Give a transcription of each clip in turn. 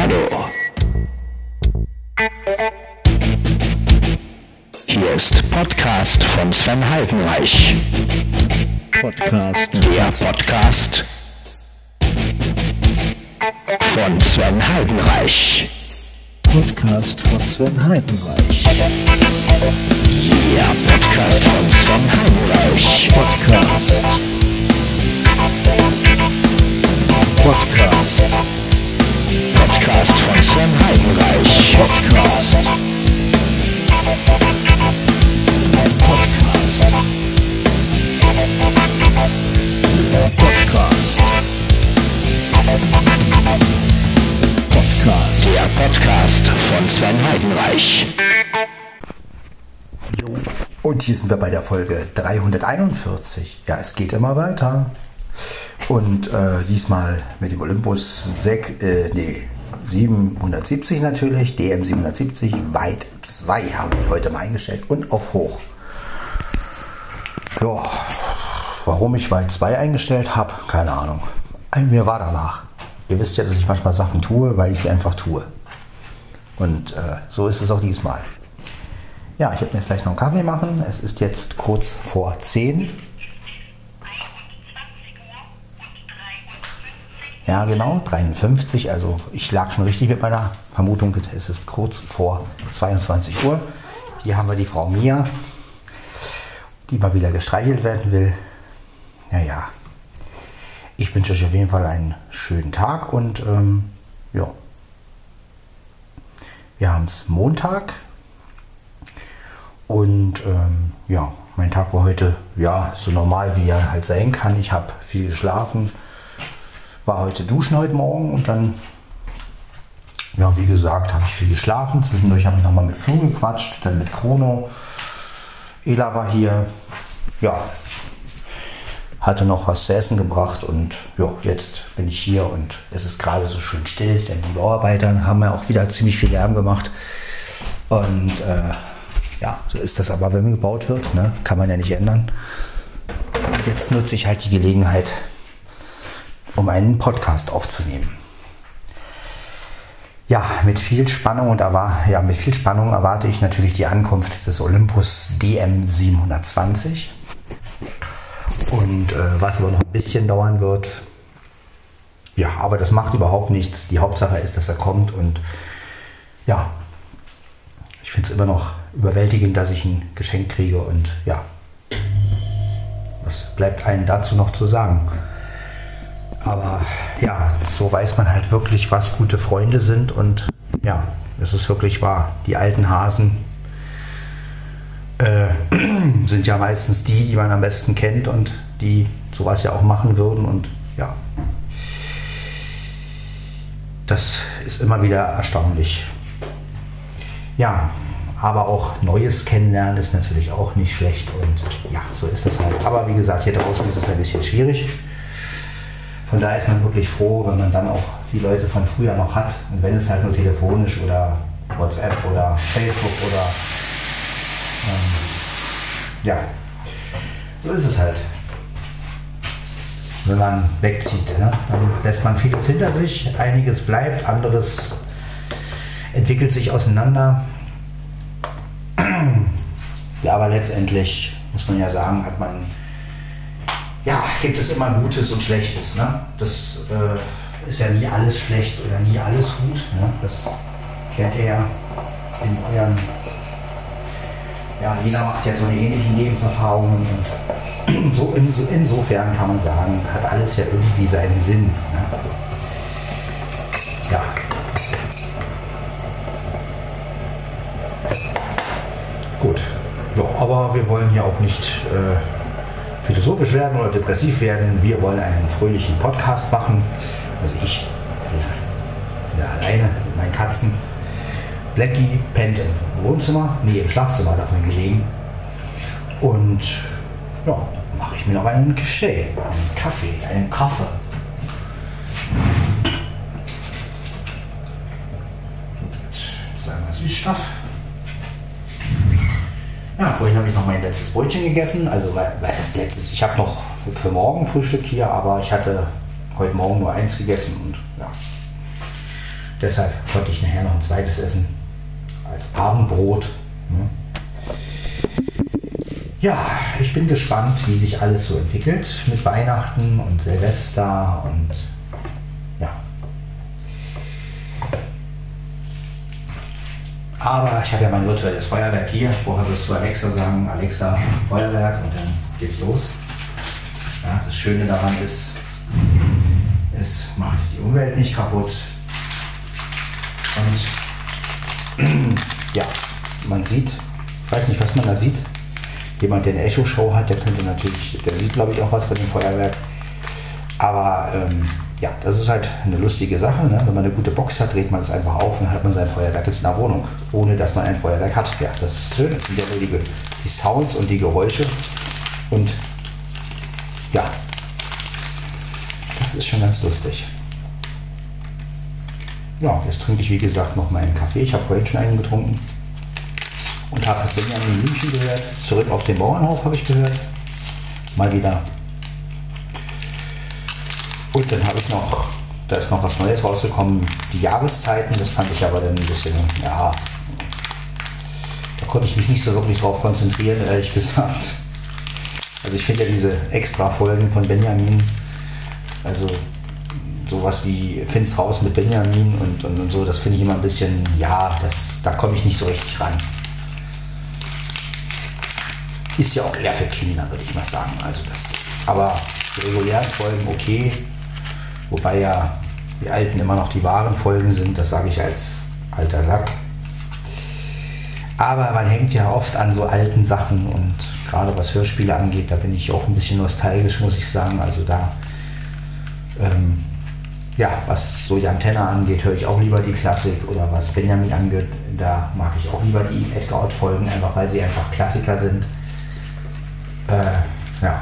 Tornado. Hier ist Podcast von Sven Heidenreich. Der Podcast von Sven Heidenreich. Podcast von Sven Heidenreich. Der Podcast von Sven Heidenreich. Podcast. Podcast von Sven Heidenreich. Podcast. Der Podcast von Sven Heidenreich. Und hier sind wir bei der Folge 341. Ja, es geht immer weiter. Und diesmal mit dem Olympus 770 natürlich, DM 770, Weit 2 habe ich heute mal eingestellt und auf Hoch. Ja, warum ich Weit 2 eingestellt habe, keine Ahnung. Mir war danach. Ihr wisst ja, dass ich manchmal Sachen tue, weil ich sie einfach tue. Und so ist es auch diesmal. Ja, ich werde mir jetzt gleich noch einen Kaffee machen. Es ist jetzt kurz vor 10. Ja, genau, 53. Also ich lag schon richtig mit meiner Vermutung. Es ist kurz vor 22 Uhr. Hier haben wir die Frau Mia, die mal wieder gestreichelt werden will. Naja, ich wünsche euch auf jeden Fall einen schönen Tag und ja. Wir haben es Montag und ja, mein Tag war heute ja so normal, wie er halt sein kann. Ich habe viel geschlafen, war heute duschen heute Morgen und dann, ja, wie gesagt, habe ich viel geschlafen. Zwischendurch habe ich nochmal mit Flo gequatscht, dann mit Chrono. Ela war hier, ja, hatte noch was zu essen gebracht und ja, jetzt bin ich hier und es ist gerade so schön still, denn die Bauarbeiter haben ja auch wieder ziemlich viel Lärm gemacht. Und ja, so ist das aber, wenn gebaut wird, ne? Kann man ja nicht ändern. Und jetzt nutze ich halt die Gelegenheit, um einen Podcast aufzunehmen. Ja, mit viel Spannung erwarte ich natürlich die Ankunft des Olympus DM 720. Und was aber noch ein bisschen dauern wird. Ja, aber das macht überhaupt nichts. Die Hauptsache ist, dass er kommt. Und ja, ich finde es immer noch überwältigend, dass ich ein Geschenk kriege. Und ja, was bleibt einem dazu noch zu sagen? Aber ja, so weiß man halt wirklich, was gute Freunde sind. Und ja, es ist wirklich wahr. Die alten Hasen sind ja meistens die man am besten kennt und die sowas ja auch machen würden. Und ja, das ist immer wieder erstaunlich. Ja, aber auch Neues kennenlernen ist natürlich auch nicht schlecht. Und ja, so ist das halt. Aber wie gesagt, hier draußen ist es ein bisschen schwierig. Von daher ist man wirklich froh, wenn man dann auch die Leute von früher noch hat. Und wenn es halt nur telefonisch oder WhatsApp oder Facebook oder ja, so ist es halt. Wenn man wegzieht, ne? Dann lässt man vieles hinter sich, einiges bleibt, anderes entwickelt sich auseinander. Ja, aber letztendlich muss man ja sagen, gibt es immer Gutes und Schlechtes. Ne? Das ist ja nie alles schlecht oder nie alles gut. Ne? Das kennt ihr ja in euren. Ja, jeder macht ja so eine ähnliche Lebenserfahrung und insofern kann man sagen, hat alles ja irgendwie seinen Sinn. Ne? Ja. Gut. Ja, aber wir wollen hier auch nicht philosophisch werden oder depressiv werden. Wir wollen einen fröhlichen Podcast machen. Also ich alleine mit meinen Katzen. Blackie pennt im Wohnzimmer, im Schlafzimmer davon gelegen. Und ja, mache ich mir noch einen Kaffee. Einen Kaffee. Zweimal Süßstoff. Ja, vorhin habe ich noch mein letztes Brötchen gegessen. Also, was heißt letztes? Ich habe noch für morgen Frühstück hier, aber ich hatte heute Morgen nur eins gegessen und ja. Deshalb konnte ich nachher noch ein zweites essen als Abendbrot. Ja, ich bin gespannt, wie sich alles so entwickelt mit Weihnachten und Silvester und ja. Aber ich habe ja mein virtuelles Feuerwerk hier. Ich brauche bloß zu Alexa sagen, Alexa, Feuerwerk, und dann geht's los. Ja, das Schöne daran ist, es macht die Umwelt nicht kaputt. Und ja, man sieht, ich weiß nicht, was man da sieht. Jemand, der eine Echo-Show hat, der sieht, glaube ich, auch was von dem Feuerwerk. Aber ja, das ist halt eine lustige Sache. Ne? Wenn man eine gute Box hat, dreht man das einfach auf und dann hat man sein Feuerwerk jetzt in der Wohnung, ohne dass man ein Feuerwerk hat. Ja, das ist schön. Das sind ja nur die Sounds und die Geräusche. Und ja, das ist schon ganz lustig. Ja, jetzt trinke ich, wie gesagt, noch meinen Kaffee. Ich habe vorhin schon einen getrunken und habe Benjamin München gehört. Zurück auf den Bauernhof habe ich gehört. Mal wieder. Und dann habe ich noch, da ist noch was Neues rausgekommen, die Jahreszeiten. Das fand ich aber dann ein bisschen, ja, da konnte ich mich nicht so wirklich drauf konzentrieren, ehrlich gesagt. Also ich finde ja diese extra Folgen von Benjamin, also sowas wie Find's raus mit Benjamin und so, das finde ich immer ein bisschen, ja, da komme ich nicht so richtig ran. Ist ja auch eher für Kinder, würde ich mal sagen. Also aber die regulären Folgen okay, wobei ja die alten immer noch die wahren Folgen sind, das sage ich als alter Sack. Aber man hängt ja oft an so alten Sachen und gerade was Hörspiele angeht, da bin ich auch ein bisschen nostalgisch, muss ich sagen. Also da, ja, was so die Antenne angeht, höre ich auch lieber die Klassik, oder was Benjamin angeht, da mag ich auch lieber die Edgar Ott Folgen, einfach weil sie einfach Klassiker sind. Ja.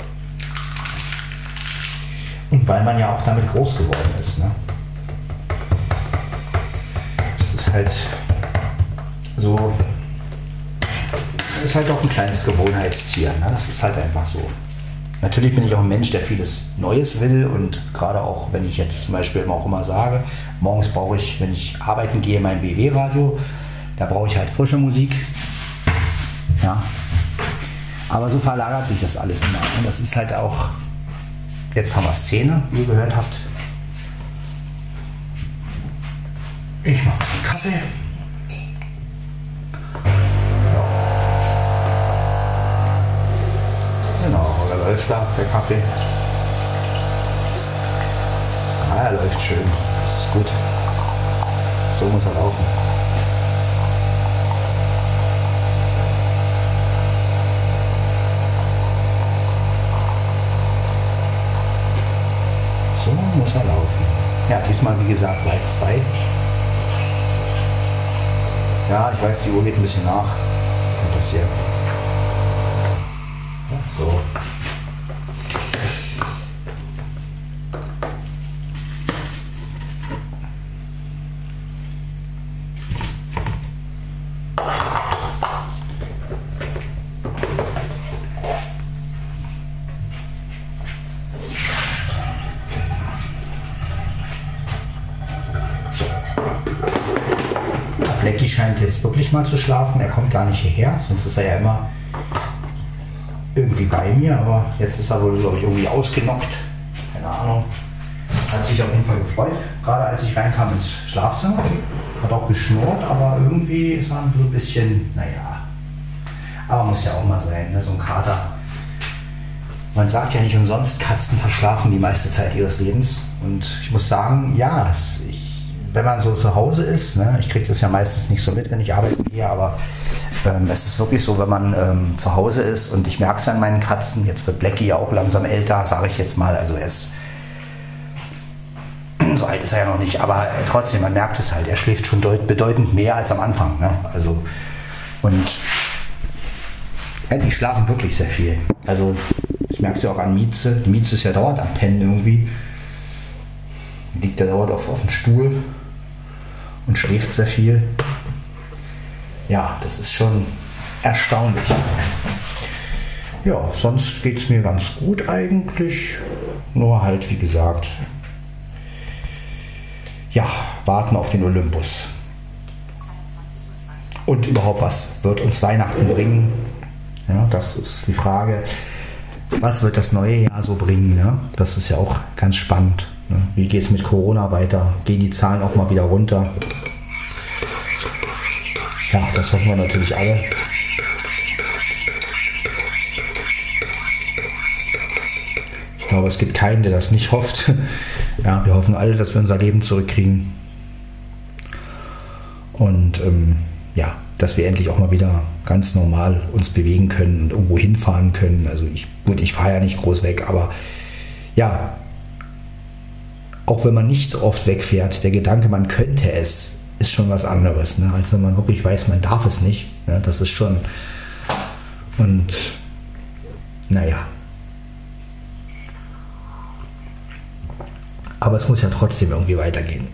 Und weil man ja auch damit groß geworden ist. Ne? Das ist halt so, ist halt auch ein kleines Gewohnheitstier. Ne? Das ist halt einfach so. Natürlich bin ich auch ein Mensch, der vieles Neues will, und gerade auch, wenn ich jetzt zum Beispiel auch immer sage, morgens brauche ich, wenn ich arbeiten gehe, mein BW-Radio, da brauche ich halt frische Musik. Ja. Aber so verlagert sich das alles immer. Und das ist halt auch, jetzt haben wir Szene, wie ihr gehört habt. Ich mache einen Kaffee. Genau, da läuft da der Kaffee. Ah, er läuft schön. Das ist gut. So muss er laufen. So muss er laufen. Ja, diesmal wie gesagt Light 2. Ja, ich weiß, die Uhr geht ein bisschen nach. Kann passieren. Ja, so. Blackie scheint jetzt wirklich mal zu schlafen. Er kommt gar nicht hierher, sonst ist er ja immer irgendwie bei mir, aber jetzt ist er wohl, glaube ich, irgendwie ausgenockt. Keine Ahnung. Hat sich auf jeden Fall gefreut, gerade als ich reinkam ins Schlafzimmer. Hat auch geschnurrt, aber irgendwie ist er so ein bisschen, naja. Aber muss ja auch mal sein, ne? So ein Kater. Man sagt ja nicht umsonst, Katzen verschlafen die meiste Zeit ihres Lebens. Und ich muss sagen, ja, wenn man so zu Hause ist, ne, ich kriege das ja meistens nicht so mit, wenn ich arbeiten gehe, aber es ist wirklich so, wenn man zu Hause ist, und ich merke es an meinen Katzen, jetzt wird Blackie ja auch langsam älter, sage ich jetzt mal, also er ist, so alt ist er ja noch nicht, aber trotzdem, man merkt es halt, er schläft schon bedeutend mehr als am Anfang, ne? Also, und ja, die schlafen wirklich sehr viel, also ich merke es ja auch an Mieze, die Mieze ist ja dauernd am Pennen irgendwie, liegt er dauernd auf dem Stuhl und schläft sehr viel. Ja, das ist schon erstaunlich. Ja, sonst geht es mir ganz gut eigentlich. Nur halt, wie gesagt, ja, warten auf den Olympus. Und überhaupt, was wird uns Weihnachten bringen? Ja, das ist die Frage. Was wird das neue Jahr so bringen? Ja? Das ist ja auch ganz spannend. Ne? Wie geht es mit Corona weiter? Gehen die Zahlen auch mal wieder runter? Ja, das hoffen wir natürlich alle. Ich glaube, es gibt keinen, der das nicht hofft. Ja, wir hoffen alle, dass wir unser Leben zurückkriegen. Und ja, dass wir endlich auch mal wieder ganz normal uns bewegen können und irgendwo hinfahren können. Also ich fahre ja nicht groß weg, aber ja, auch wenn man nicht oft wegfährt, der Gedanke, man könnte es, ist schon was anderes, ne? Als wenn man wirklich weiß, man darf es nicht. Ne? Das ist schon, und naja. Aber es muss ja trotzdem irgendwie weitergehen.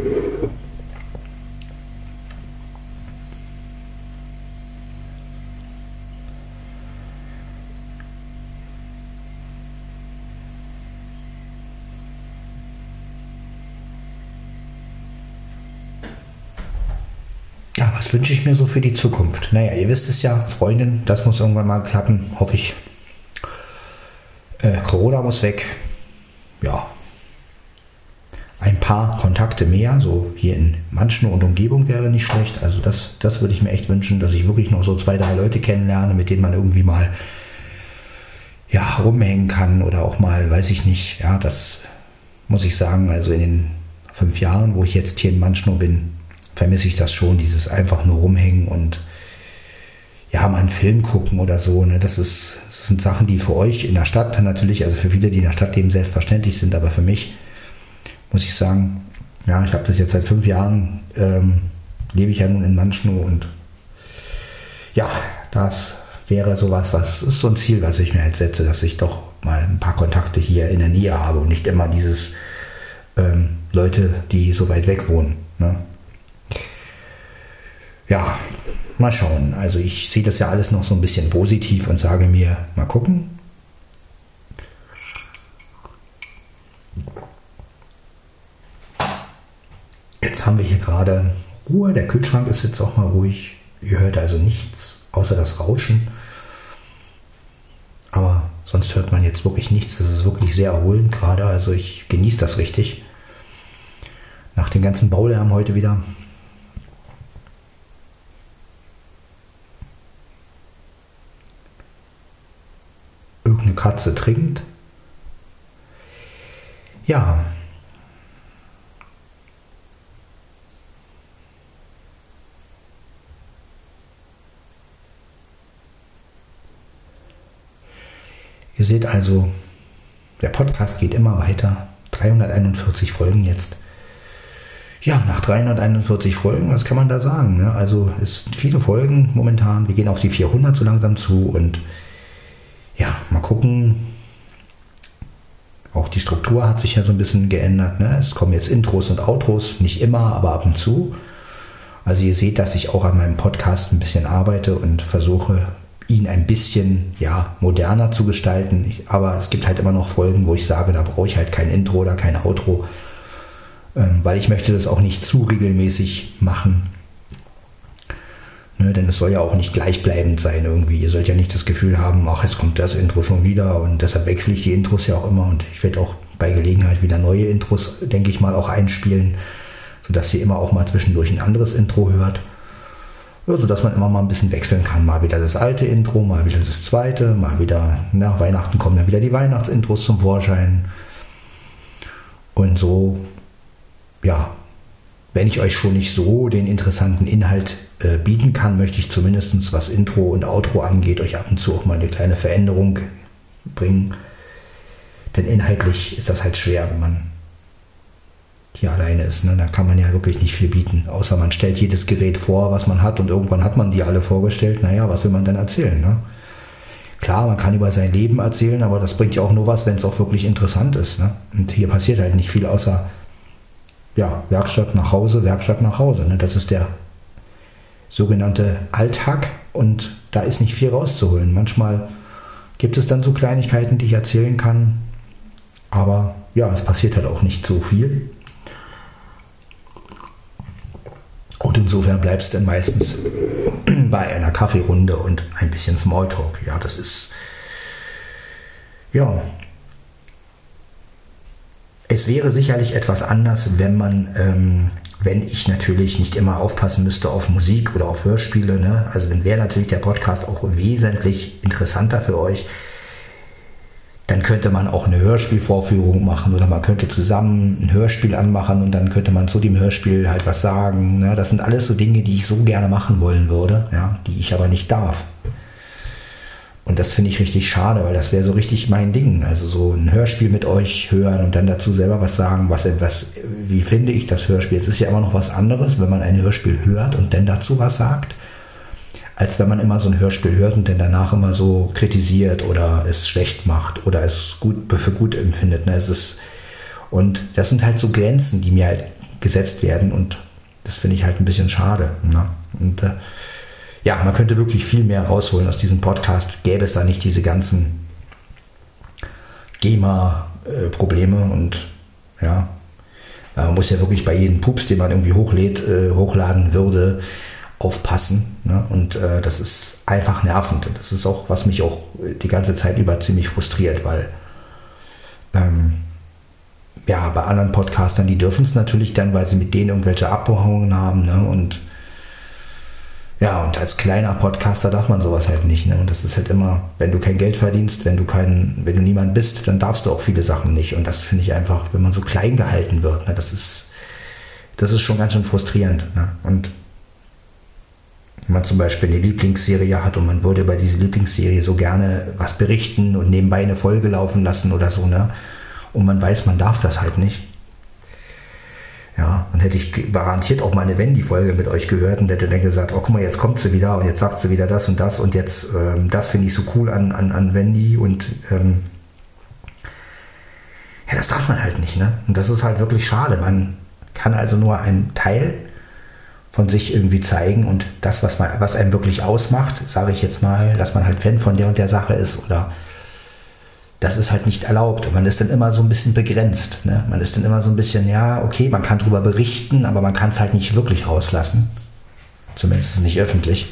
Ja, was wünsche ich mir so für die Zukunft? Naja, ihr wisst es ja, Freundin, das muss irgendwann mal klappen, hoffe ich. Corona muss weg. Ja. Ein paar Kontakte mehr, so hier in Manschnow und Umgebung wäre nicht schlecht. Also das würde ich mir echt wünschen, dass ich wirklich noch so 2, 3 Leute kennenlerne, mit denen man irgendwie mal ja, rumhängen kann oder auch mal, weiß ich nicht. Ja, das muss ich sagen, also in den 5 Jahren, wo ich jetzt hier in Manschnow bin, vermisse ich das schon, dieses einfach nur rumhängen und ja, mal einen Film gucken oder so. Ne? Das sind Sachen, die für euch in der Stadt natürlich, also für viele, die in der Stadt leben, selbstverständlich sind, aber für mich muss ich sagen, ja, ich habe das jetzt seit 5 Jahren, lebe ich ja nun in Manschnow und ja, das wäre sowas, was ist so ein Ziel, was ich mir jetzt setze, dass ich doch mal ein paar Kontakte hier in der Nähe habe und nicht immer dieses Leute, die so weit weg wohnen. Ne? Ja, mal schauen. Also ich sehe das ja alles noch so ein bisschen positiv und sage mir, mal gucken. Jetzt haben wir hier gerade Ruhe. Der Kühlschrank ist jetzt auch mal ruhig. Ihr hört also nichts außer das Rauschen. Aber sonst hört man jetzt wirklich nichts. Das ist wirklich sehr erholend gerade. Also ich genieße das richtig. Nach dem ganzen Baulärm heute wieder. Irgendeine Katze trinkt. Ja. Ihr seht also, der Podcast geht immer weiter. 341 Folgen jetzt. Ja, nach 341 Folgen, was kann man da sagen? Ne? Also es sind viele Folgen momentan. Wir gehen auf die 400 so langsam zu und ja, mal gucken. Auch die Struktur hat sich ja so ein bisschen geändert. Ne? Es kommen jetzt Intros und Outros, nicht immer, aber ab und zu. Also ihr seht, dass ich auch an meinem Podcast ein bisschen arbeite und versuche, ihn ein bisschen ja, moderner zu gestalten. Aber es gibt halt immer noch Folgen, wo ich sage, da brauche ich halt kein Intro oder kein Outro, weil ich möchte das auch nicht zu regelmäßig machen. Ne, denn es soll ja auch nicht gleichbleibend sein irgendwie. Ihr sollt ja nicht das Gefühl haben, ach, jetzt kommt das Intro schon wieder und deshalb wechsle ich die Intros ja auch immer und ich werde auch bei Gelegenheit wieder neue Intros, denke ich mal, auch einspielen, sodass ihr immer auch mal zwischendurch ein anderes Intro hört. Ja, sodass man immer mal ein bisschen wechseln kann. Mal wieder das alte Intro, mal wieder das zweite, mal wieder nach Weihnachten kommen dann wieder die Weihnachtsintros zum Vorschein. Und so, ja, wenn ich euch schon nicht so den interessanten Inhalt bieten kann, möchte ich zumindest, was Intro und Outro angeht, euch ab und zu auch mal eine kleine Veränderung bringen. Denn inhaltlich ist das halt schwer, wenn man hier alleine ist. Ne? Da kann man ja wirklich nicht viel bieten, außer man stellt jedes Gerät vor, was man hat und irgendwann hat man die alle vorgestellt. Naja, was will man denn erzählen? Ne? Klar, man kann über sein Leben erzählen, aber das bringt ja auch nur was, wenn es auch wirklich interessant ist. Ne? Und hier passiert halt nicht viel, außer ja, Werkstatt nach Hause. Ne? Das ist der sogenannte Alltag und da ist nicht viel rauszuholen. Manchmal gibt es dann so Kleinigkeiten, die ich erzählen kann, aber ja, es passiert halt auch nicht so viel. Und insofern bleibst du dann meistens bei einer Kaffeerunde und ein bisschen Smalltalk. Ja, das ist, ja, es wäre sicherlich etwas anders, wenn ich natürlich nicht immer aufpassen müsste auf Musik oder auf Hörspiele. Ne? Also dann wäre natürlich der Podcast auch wesentlich interessanter für euch. Dann könnte man auch eine Hörspielvorführung machen oder man könnte zusammen ein Hörspiel anmachen und dann könnte man zu dem Hörspiel halt was sagen. Ne? Das sind alles so Dinge, die ich so gerne machen wollen würde, ja, die ich aber nicht darf. Und das finde ich richtig schade, weil das wäre so richtig mein Ding. Also so ein Hörspiel mit euch hören und dann dazu selber was sagen, wie finde ich das Hörspiel. Es ist ja immer noch was anderes, wenn man ein Hörspiel hört und dann dazu was sagt, als wenn man immer so ein Hörspiel hört und dann danach immer so kritisiert oder es schlecht macht oder es für gut empfindet. Ne? Und das sind halt so Grenzen, die mir halt gesetzt werden und das finde ich halt ein bisschen schade. Ne? Und ja, man könnte wirklich viel mehr rausholen aus diesem Podcast, gäbe es da nicht diese ganzen GEMA-Probleme und ja, man muss ja wirklich bei jedem Pups, den man irgendwie hochladen würde, aufpassen. Ne? Und das ist einfach nervend. Und das ist auch, was mich auch die ganze Zeit über ziemlich frustriert, weil ja, bei anderen Podcastern, die dürfen es natürlich dann, weil sie mit denen irgendwelche Abmachungen haben. Ne? Und ja, und als kleiner Podcaster darf man sowas halt nicht. Ne? Und das ist halt immer, wenn du kein Geld verdienst, wenn du niemand bist, dann darfst du auch viele Sachen nicht. Und das finde ich einfach, wenn man so klein gehalten wird, ne? Das ist schon ganz schön frustrierend. Ne? Und wenn man zum Beispiel eine Lieblingsserie hat und man würde über diese Lieblingsserie so gerne was berichten und nebenbei eine Folge laufen lassen oder so, ne? Und man weiß, man darf das halt nicht. Ja, dann hätte ich garantiert auch mal eine Wendy-Folge mit euch gehört und hätte dann gesagt, oh guck mal, jetzt kommt sie wieder und jetzt sagt sie wieder das und jetzt, das finde ich so cool an Wendy und ja, das darf man halt nicht, ne? Und das ist halt wirklich schade. Man kann also nur einen Teil von sich irgendwie zeigen und das, was einem wirklich ausmacht, sage ich jetzt mal, dass man halt Fan von der und der Sache ist oder das ist halt nicht erlaubt. Und man ist dann immer so ein bisschen begrenzt. Ne? Man ist dann immer so ein bisschen, ja, okay, man kann drüber berichten, aber man kann es halt nicht wirklich rauslassen. Zumindest nicht öffentlich.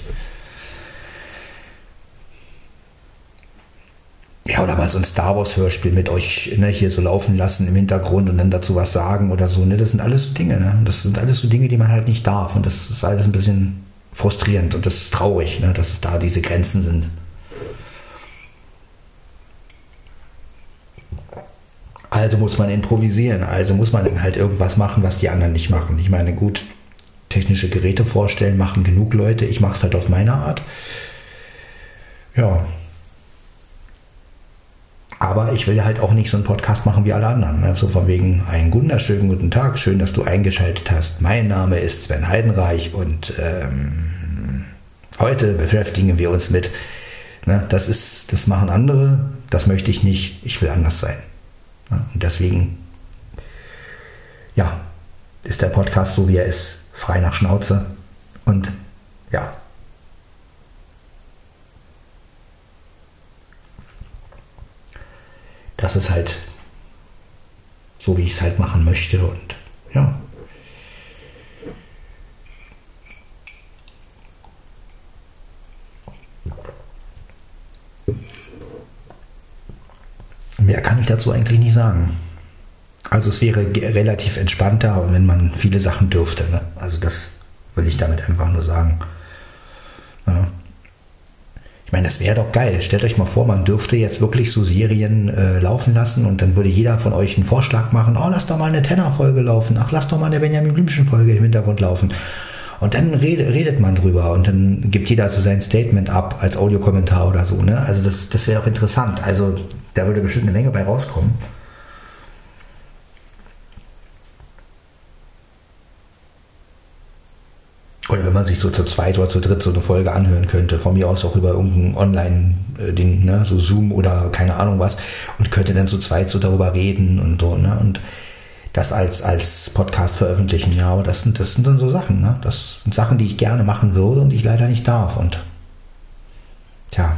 Ja, oder mal so ein Star Wars Hörspiel mit euch, ne, hier so laufen lassen im Hintergrund und dann dazu was sagen oder so. Ne? Das sind alles so Dinge. Ne? Das sind alles so Dinge, die man halt nicht darf. Und das ist alles ein bisschen frustrierend und das ist traurig, ne? Dass es da diese Grenzen sind. Also muss man improvisieren, also muss man dann halt irgendwas machen, was die anderen nicht machen. Ich meine, gut, technische Geräte vorstellen machen genug Leute, ich mache es halt auf meine Art. Ja. Aber ich will halt auch nicht so einen Podcast machen wie alle anderen. Ne? So von wegen, einen wunderschönen guten Tag, schön, dass du eingeschaltet hast. Mein Name ist Sven Heidenreich und heute beschäftigen wir uns mit, ne, das machen andere, das möchte ich nicht, ich will anders sein. Und deswegen, ja, ist der Podcast so, wie er ist, frei nach Schnauze. Und ja. Das ist halt so, wie ich es halt machen möchte. Und ja. Mehr kann ich dazu eigentlich nicht sagen. Also es wäre relativ entspannter, wenn man viele Sachen dürfte. Ne? Also das will ich damit einfach nur sagen. Ja. Ich meine, das wäre doch geil. Stellt euch mal vor, man dürfte jetzt wirklich so Serien laufen lassen und dann würde jeder von euch einen Vorschlag machen, oh, lass doch mal eine Tenor-Folge laufen, ach, lass doch mal eine Benjamin Blümchen-Folge im Hintergrund laufen. Und dann redet man drüber und dann gibt jeder so sein Statement ab als Audiokommentar oder so. Ne? Also das wäre auch interessant. Also da würde bestimmt eine Menge bei rauskommen. Oder wenn man sich so zu zweit oder zu dritt so eine Folge anhören könnte, von mir aus auch über irgendein Online-Ding, ne? So Zoom oder keine Ahnung was, und könnte dann zu zweit so darüber reden und so, ne? Und das als Podcast veröffentlichen, ja, aber das sind dann so Sachen, ne? Das sind Sachen, die ich gerne machen würde und ich leider nicht darf und tja,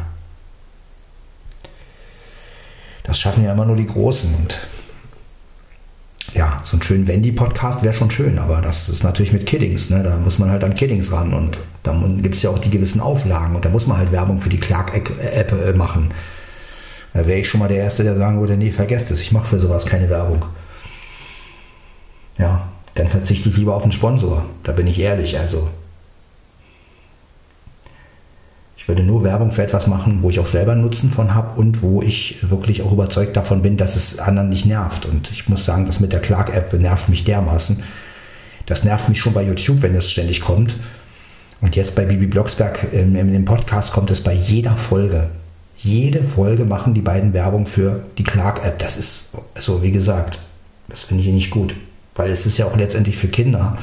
das schaffen ja immer nur die Großen und ja, so einen schönen Wendy-Podcast wäre schon schön, aber das ist natürlich mit Kiddings, ne? Da muss man halt an Kiddings ran und da gibt es ja auch die gewissen Auflagen und da muss man halt Werbung für die Clark-App machen. Da wäre ich schon mal der Erste, der sagen würde, nee, vergesst es, ich mache für sowas keine Werbung. Ja, dann verzichte ich lieber auf einen Sponsor, da bin ich ehrlich, also. Ich würde nur Werbung für etwas machen, wo ich auch selber Nutzen von habe und wo ich wirklich auch überzeugt davon bin, dass es anderen nicht nervt. Und ich muss sagen, das mit der Clark-App nervt mich dermaßen. Das nervt mich schon bei YouTube, wenn es ständig kommt. Und jetzt bei Bibi Blocksberg im Podcast kommt es bei jeder Folge. Jede Folge machen die beiden Werbung für die Clark-App. Das ist, also wie gesagt, das finde ich nicht gut. Weil es ist ja auch letztendlich für Kinder.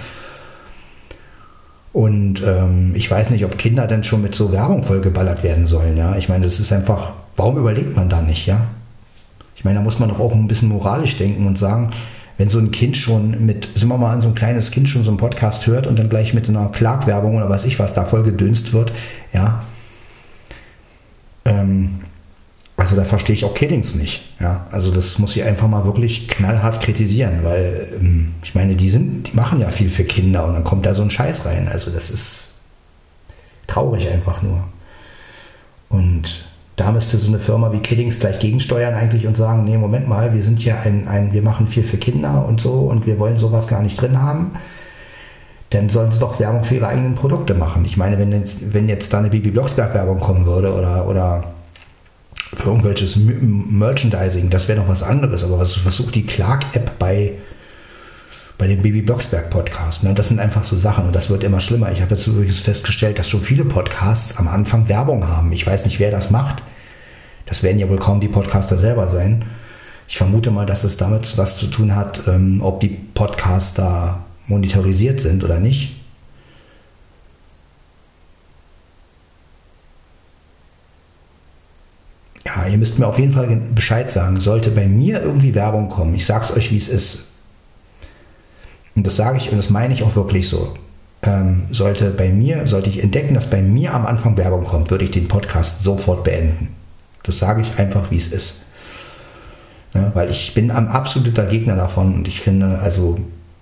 Und ich weiß nicht, ob Kinder dann schon mit so Werbung vollgeballert werden sollen. Ja, ich meine, das ist einfach, warum überlegt man da nicht, ja? Ich meine, da muss man doch auch ein bisschen moralisch denken und sagen, wenn so ein Kind schon sind wir mal an so ein kleines Kind schon so einen Podcast hört und dann gleich mit einer Clark-Werbung oder weiß ich was da voll gedönst wird, ja, also da verstehe ich auch Kiddings nicht, ja, also das muss ich einfach mal wirklich knallhart kritisieren, weil ich meine, die machen ja viel für Kinder und dann kommt da so ein Scheiß rein, also das ist traurig einfach nur. Und da müsste so eine Firma wie Kiddings gleich gegensteuern eigentlich und sagen, nee, Moment mal, wir sind hier wir machen viel für Kinder und so und wir wollen sowas gar nicht drin haben. Dann sollen sie doch Werbung für ihre eigenen Produkte machen. Ich meine, wenn jetzt da eine Bibi Blocksberg Werbung kommen würde oder für irgendwelches Merchandising, das wäre noch was anderes. Aber was sucht die Clark-App bei dem Bibi Blocksberg Podcast? Ne? Das sind einfach so Sachen und das wird immer schlimmer. Ich habe jetzt übrigens festgestellt, dass schon viele Podcasts am Anfang Werbung haben. Ich weiß nicht, wer das macht. Das werden ja wohl kaum die Podcaster selber sein. Ich vermute mal, dass es damit was zu tun hat, ob die Podcaster monetarisiert sind oder nicht. Ja, ihr müsst mir auf jeden Fall Bescheid sagen. Sollte bei mir irgendwie Werbung kommen, ich sag's euch, wie es ist. Und das sage ich und das meine ich auch wirklich so. Sollte ich entdecken, dass bei mir am Anfang Werbung kommt, würde ich den Podcast sofort beenden. Das sage ich einfach, wie es ist. Ja, weil ich bin ein absoluter Gegner davon und ich finde, also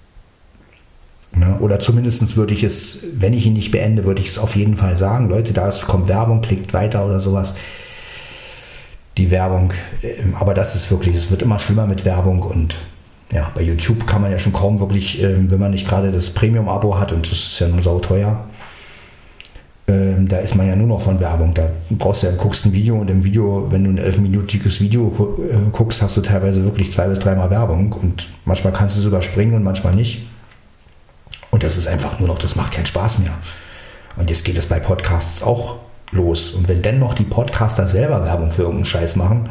oder zumindest würde ich es, wenn ich ihn nicht beende, würde ich es auf jeden Fall sagen, Leute, kommt Werbung, klickt weiter oder sowas. Die Werbung, aber das ist wirklich, es wird immer schlimmer mit Werbung und ja, bei YouTube kann man ja schon kaum wirklich, wenn man nicht gerade das Premium-Abo hat und das ist ja nur sauteuer, da ist man ja nur noch von Werbung. Da guckst ein Video und im Video, wenn du ein 11-minütiges Video guckst, hast du teilweise wirklich 2 bis 3 Mal Werbung und manchmal kannst du sogar springen und manchmal nicht. Und das ist einfach nur noch, das macht keinen Spaß mehr. Und jetzt geht es bei Podcasts auch los. Und wenn dann noch die Podcaster selber Werbung für irgendeinen Scheiß machen,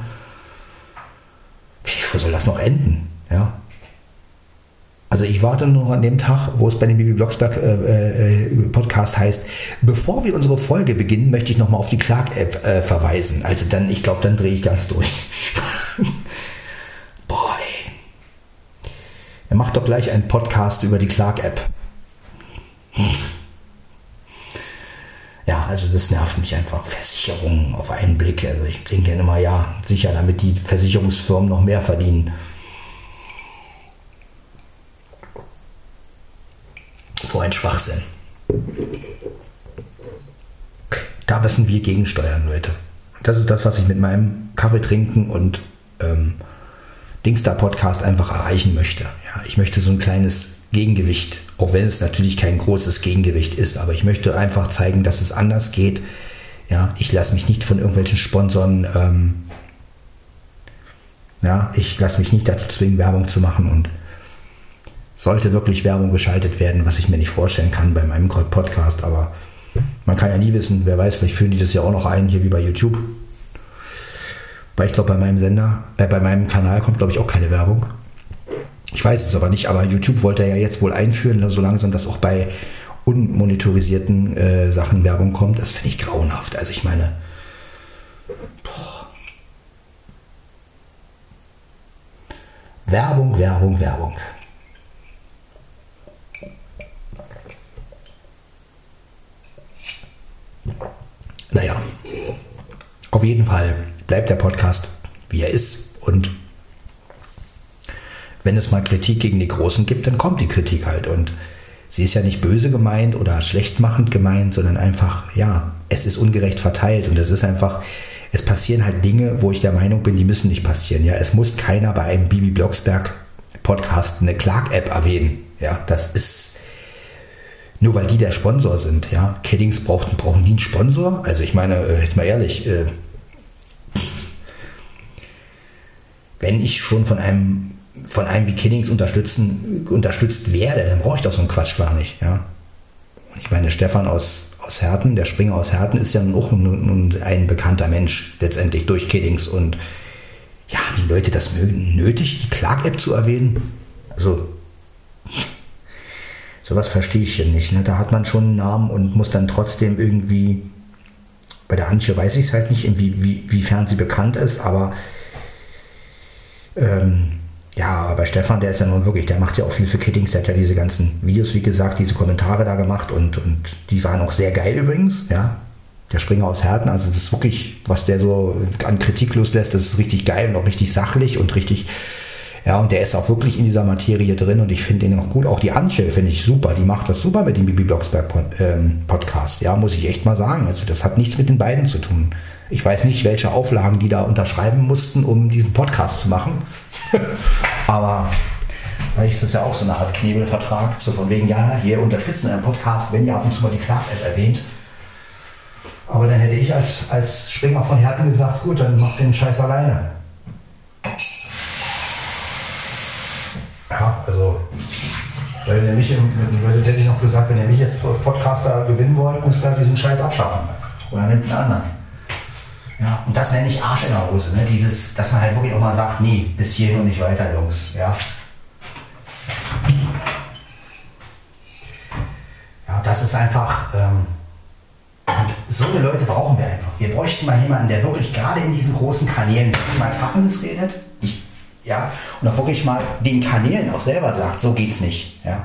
wie soll das noch enden? Ja. Also ich warte nur an dem Tag, wo es bei dem Bibi Blocksberg Podcast heißt, bevor wir unsere Folge beginnen, möchte ich nochmal auf die Clark-App verweisen. Also dann, ich glaube, dann drehe ich ganz durch. Boah, ey. Er macht doch gleich einen Podcast über die Clark-App. Ja, also das nervt mich einfach. Versicherungen auf einen Blick. Also ich denke immer, ja, sicher, damit die Versicherungsfirmen noch mehr verdienen. So ein Schwachsinn. Da müssen wir gegensteuern, Leute. Das ist das, was ich mit meinem Kaffee trinken und Dingsda-Podcast einfach erreichen möchte. Ja, ich möchte so ein kleines Gegengewicht, auch wenn es natürlich kein großes Gegengewicht ist, aber ich möchte einfach zeigen, dass es anders geht. Ja, ich lasse mich nicht von irgendwelchen Sponsoren, ich lasse mich nicht dazu zwingen, Werbung zu machen und sollte wirklich Werbung geschaltet werden, was ich mir nicht vorstellen kann bei meinem Podcast, aber man kann ja nie wissen, wer weiß, vielleicht führen die das ja auch noch ein, hier wie bei YouTube. Weil ich glaube, bei meinem Kanal kommt, glaube ich, auch keine Werbung. Ich weiß es aber nicht, aber YouTube wollte ja jetzt wohl einführen, so langsam, dass auch bei unmonetarisierten Sachen Werbung kommt. Das finde ich grauenhaft. Also ich meine, Werbung. Naja, auf jeden Fall bleibt der Podcast, wie er ist und wenn es mal Kritik gegen die Großen gibt, dann kommt die Kritik halt. Und sie ist ja nicht böse gemeint oder schlechtmachend gemeint, sondern einfach, ja, es ist ungerecht verteilt. Und es ist einfach, es passieren halt Dinge, wo ich der Meinung bin, die müssen nicht passieren. Ja, es muss keiner bei einem Bibi Blocksberg Podcast eine Clark-App erwähnen. Ja, das ist nur weil die der Sponsor sind. Ja, Kiddings brauchen die einen Sponsor? Also ich meine, jetzt mal ehrlich, wenn ich schon von einem wie Kiddings unterstützt werde, dann brauche ich doch so einen Quatsch gar nicht. Ja, und ich meine, Stefan aus Herten, der Springer aus Herten, ist ja nun auch ein bekannter Mensch letztendlich durch Kiddings. Und ja, die Leute das mögen nötig, die Clark-App zu erwähnen. Also sowas verstehe ich hier nicht. Ne? Da hat man schon einen Namen und muss dann trotzdem irgendwie, bei der Antje weiß ich es halt nicht, inwiefern sie bekannt ist, aber ja, bei Stefan, der ist ja nun wirklich, der macht ja auch viel für Kiddings, der hat ja diese ganzen Videos, wie gesagt, diese Kommentare da gemacht und die waren auch sehr geil übrigens, ja. Der Springer aus Herten, also das ist wirklich, was der so an Kritik loslässt, das ist richtig geil und auch richtig sachlich und richtig, ja, und der ist auch wirklich in dieser Materie drin und ich finde den auch gut. Auch die Antje finde ich super, die macht das super mit dem Bibi Blocksberg Podcast, ja, muss ich echt mal sagen. Also das hat nichts mit den beiden zu tun. Ich weiß nicht, welche Auflagen die da unterschreiben mussten, um diesen Podcast zu machen. Aber vielleicht ist das ja auch so eine Art Knebelvertrag, so von wegen, ja, wir unterstützen einen Podcast, wenn ihr ab und zu mal die Clark-App erwähnt. Aber dann hätte ich als Springer von Herten gesagt, gut, dann macht den Scheiß alleine. Ja, also, weil hätte ich noch gesagt, wenn ihr mich jetzt Podcaster gewinnen wollt, müsst ihr diesen Scheiß abschaffen. Oder nehmt einen anderen. Ja, und das nenne ich Arsch in der Hose, ne? Dieses, dass man halt wirklich auch mal sagt, nee, bis hierhin und nicht weiter, Jungs. Ja, ja, das ist einfach, und so eine Leute brauchen wir einfach. Wir bräuchten mal jemanden, der wirklich gerade in diesen großen Kanälen mal Tacheles redet, ja, und auch wirklich mal den Kanälen auch selber sagt, so geht's nicht. Ja.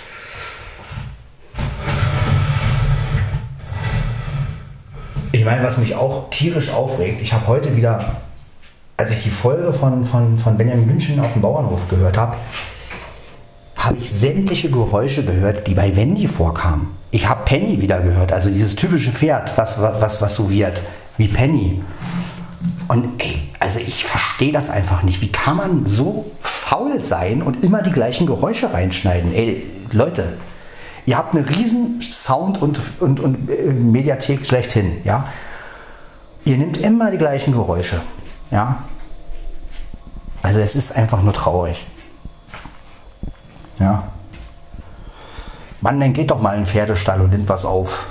Ich meine, was mich auch tierisch aufregt, ich habe heute wieder, als ich die Folge von Benjamin München auf dem Bauernhof gehört habe, habe ich sämtliche Geräusche gehört, die bei Wendy vorkamen. Ich habe Penny wieder gehört, also dieses typische Pferd, was so wird, wie Penny. Und ey, also ich verstehe das einfach nicht. Wie kann man so faul sein und immer die gleichen Geräusche reinschneiden? Ey, Leute, ihr habt eine riesen Sound- und Mediathek schlechthin, ja? Ihr nehmt immer die gleichen Geräusche, ja? Also es ist einfach nur traurig. Ja. Mann, dann geht doch mal in den Pferdestall und nimmt was auf.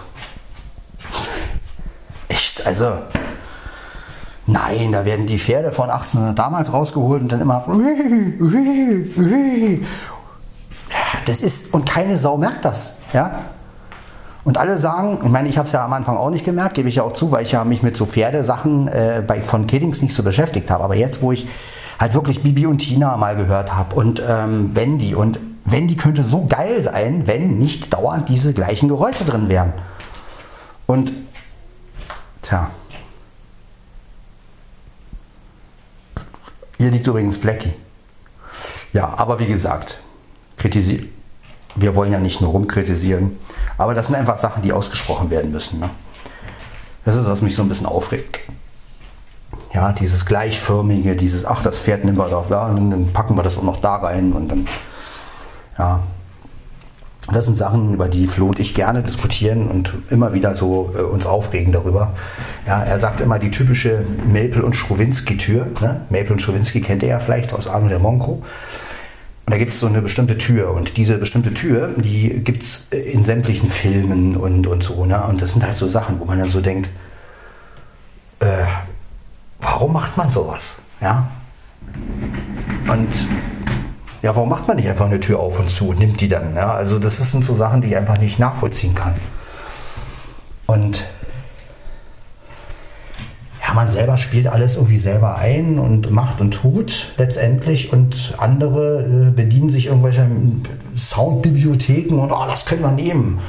Echt, also... Nein, da werden die Pferde von 1800 damals rausgeholt und dann immer... Das ist... Und keine Sau merkt das, ja? Und alle sagen, ich meine, ich habe es ja am Anfang auch nicht gemerkt, gebe ich ja auch zu, weil ich ja mich mit so Pferdesachen von Kiddings nicht so beschäftigt habe. Aber jetzt, wo ich halt wirklich Bibi und Tina mal gehört habe und Wendy. Und Wendy könnte so geil sein, wenn nicht dauernd diese gleichen Geräusche drin wären. Und, tja. Hier liegt übrigens Blackie. Ja, aber wie gesagt, wir wollen ja nicht nur rumkritisieren, aber das sind einfach Sachen, die ausgesprochen werden müssen. Ne? Das ist, was mich so ein bisschen aufregt. Ja, dieses Gleichförmige, dieses, ach, das Pferd nehmen wir doch da, und dann packen wir das auch noch da rein und dann, ja. Das sind Sachen, über die Flo und ich gerne diskutieren und immer wieder so uns aufregen darüber. Ja, er sagt immer die typische Maple- und Schrawinski-Tür. Ne? Maple und Schrawinski kennt ihr ja vielleicht aus Arno der Monko. Und da gibt es so eine bestimmte Tür. Und diese bestimmte Tür, die gibt es in sämtlichen Filmen und so. Ne? Und das sind halt so Sachen, wo man dann so denkt, warum macht man sowas? Ja? Und ja, warum macht man nicht einfach eine Tür auf und zu und nimmt die dann? Ja? Also das sind so Sachen, die ich einfach nicht nachvollziehen kann. Und ja, man selber spielt alles irgendwie selber ein und macht und tut letztendlich und andere bedienen sich irgendwelcher Soundbibliotheken und das können wir nehmen.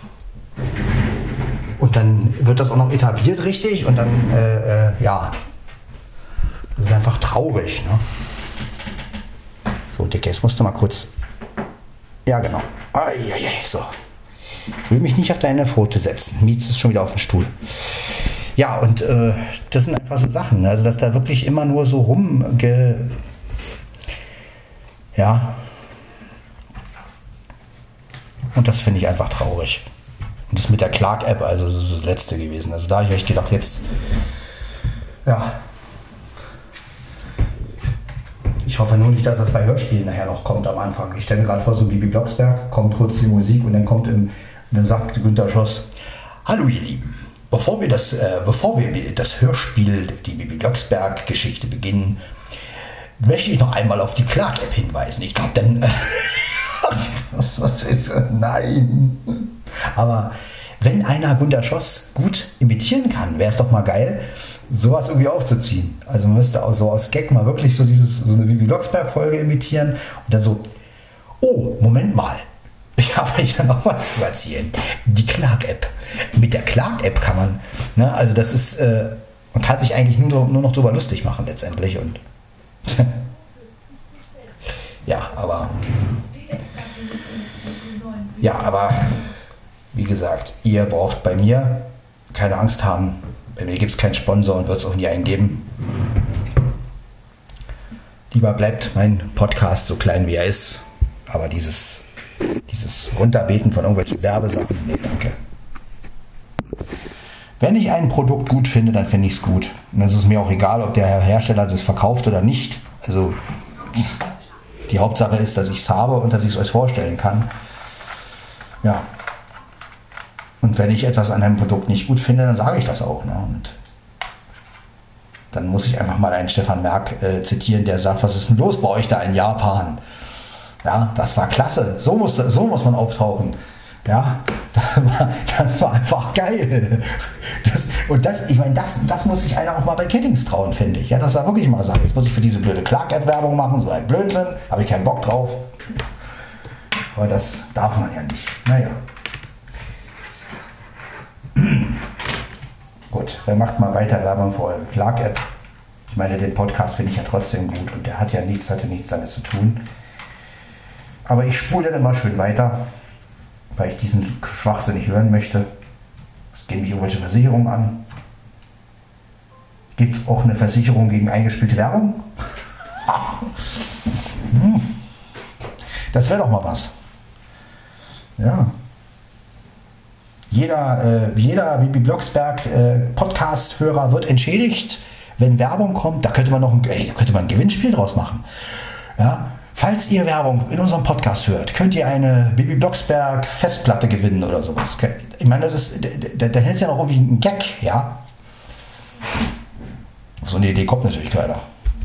Und dann wird das auch noch etabliert richtig und dann, ja, das ist einfach traurig, ne? So, Dicke, jetzt musst du mal kurz... Ja, genau. So. Ich will mich nicht auf deine Pfote setzen. Mietz ist schon wieder auf dem Stuhl. Ja, und das sind einfach so Sachen. Also, dass da wirklich immer nur so ja. Und das finde ich einfach traurig. Und das mit der Clark-App, also das ist das Letzte gewesen. Also da habe ich euch gedacht, jetzt... Ja. Ich hoffe nur nicht, dass das bei Hörspielen nachher noch kommt am Anfang. Ich stelle mir gerade vor, so Bibi Blocksberg, kommt kurz die Musik und dann sagt Günter Schoss: Hallo ihr Lieben, bevor wir das Hörspiel, die Bibi Blocksberg-Geschichte beginnen, möchte ich noch einmal auf die Clark-App hinweisen. Ich glaube, dann... Nein. Aber wenn einer Günter Schoss gut imitieren kann, wäre es doch mal geil, sowas irgendwie aufzuziehen. Also man müsste auch so aus Gag mal wirklich so eine Bibi Blocksberg-Folge imitieren und dann so: Oh, Moment mal. Ich habe euch ja noch was zu erzählen. Die Clark-App. Mit der Clark-App kann man, ne, also das ist, man kann sich eigentlich nur noch drüber lustig machen letztendlich und ja, aber wie gesagt, ihr braucht bei mir keine Angst haben. Bei mir gibt es keinen Sponsor und wird es auch nie einen geben. Lieber bleibt mein Podcast so klein wie er ist, aber dieses Runterbeten von irgendwelchen Werbesachen, nee, danke. Wenn ich ein Produkt gut finde, dann finde ich es gut. Und es ist mir auch egal, ob der Hersteller das verkauft oder nicht. Also die Hauptsache ist, dass ich es habe und dass ich es euch vorstellen kann. Ja. Und wenn ich etwas an einem Produkt nicht gut finde, dann sage ich das auch. Ne? Und dann muss ich einfach mal einen Stefan Merck zitieren, der sagt: Was ist denn los bei euch da in Japan? Ja, das war klasse. So muss man auftauchen. Ja, das war einfach geil. Das muss sich einer auch mal bei Kiddings trauen, finde ich. Ja, das war wirklich mal sagen. Jetzt muss ich für diese blöde Clark-App-Werbung machen, so ein Blödsinn, habe ich keinen Bock drauf. Aber das darf man ja nicht. Naja. Gut, dann macht mal weiter Werbung für eure Clark-App. Ich meine, den Podcast finde ich ja trotzdem gut und der hatte nichts damit zu tun. Aber ich spule dann immer schön weiter, weil ich diesen Schwachsinn nicht hören möchte. Es gehen mich irgendwelche Versicherungen an. Gibt es auch eine Versicherung gegen eingespielte Werbung? Das wäre doch mal was. Ja. Jeder Bibi Blocksberg Podcast-Hörer wird entschädigt, wenn Werbung kommt. Da könnte man ein Gewinnspiel draus machen. Ja. Falls ihr Werbung in unserem Podcast hört, könnt ihr eine Bibi Blocksberg Festplatte gewinnen oder sowas. Ich meine, da hält es ja noch irgendwie ein Gag, ja? Auf so eine Idee kommt natürlich keiner.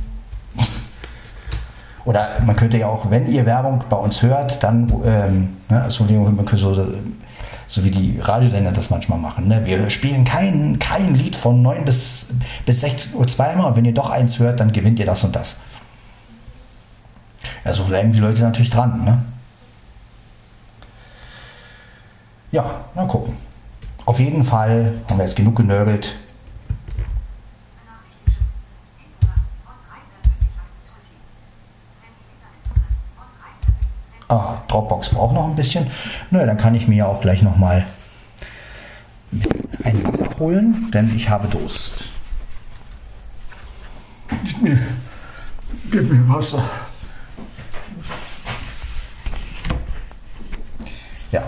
Oder man könnte ja auch, wenn ihr Werbung bei uns hört, dann, so wie die Radiosender das manchmal machen, ne? Wir spielen kein Lied von 9 bis 16 Uhr zweimal und wenn ihr doch eins hört, dann gewinnt ihr das und das. Ja, so bleiben die Leute natürlich dran, ne? Ja, mal gucken. Auf jeden Fall haben wir jetzt genug genörgelt. Dropbox braucht noch ein bisschen. Naja, dann kann ich mir ja auch gleich nochmal ein Wasser holen, denn ich habe Durst. Gib mir Wasser. Ja.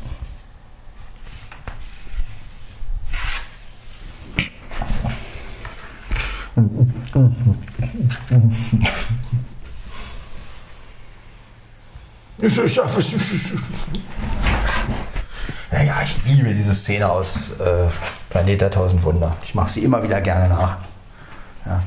Ja, ich liebe diese Szene aus Planet der Tausend Wunder. Ich mache sie immer wieder gerne nach. Ja.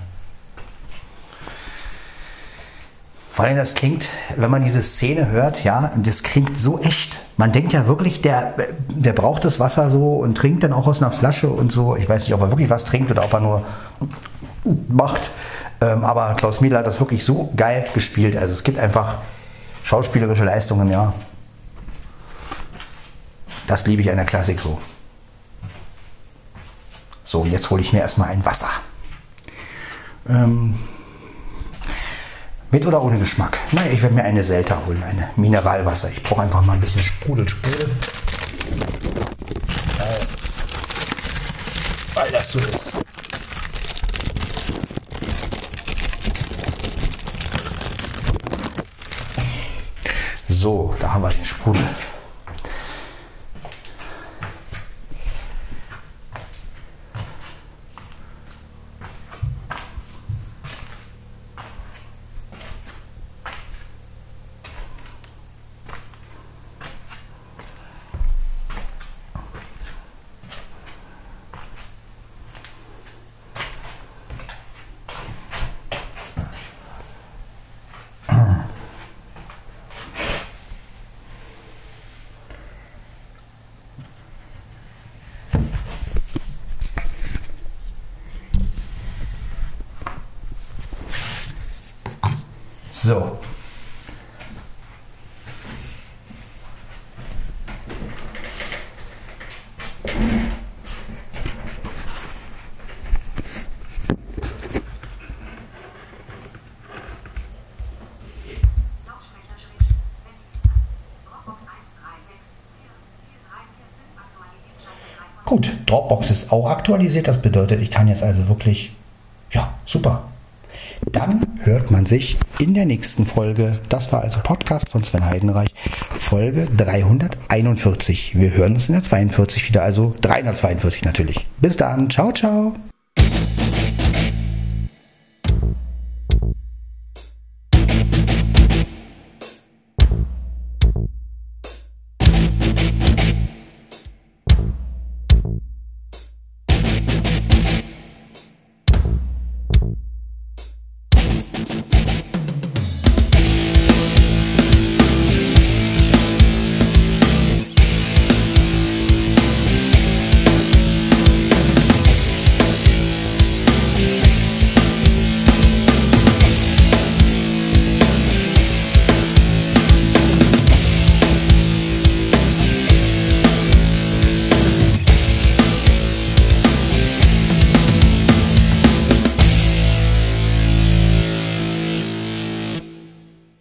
Vor allem das klingt, wenn man diese Szene hört, ja, das klingt so echt. Man denkt ja wirklich, der braucht das Wasser so und trinkt dann auch aus einer Flasche und so. Ich weiß nicht, ob er wirklich was trinkt oder ob er nur macht. Aber Klaus Miedl hat das wirklich so geil gespielt. Also es gibt einfach schauspielerische Leistungen, ja. Das liebe ich an der Klassik so. So, und jetzt hole ich mir erstmal ein Wasser. Mit oder ohne Geschmack? Naja, ich werde mir eine Selta holen, eine Mineralwasser. Ich brauche einfach mal ein bisschen Sprudel. Weil das so ist. So, da haben wir den Sprudel. So. Gut, Dropbox ist auch aktualisiert. Das bedeutet, ich kann jetzt also wirklich, ja, super. Dann hört man sich in der nächsten Folge. Das war also Podcast von Sven Heidenreich, Folge 341. Wir hören uns in der 42 wieder, also 342 natürlich. Bis dann, ciao, ciao.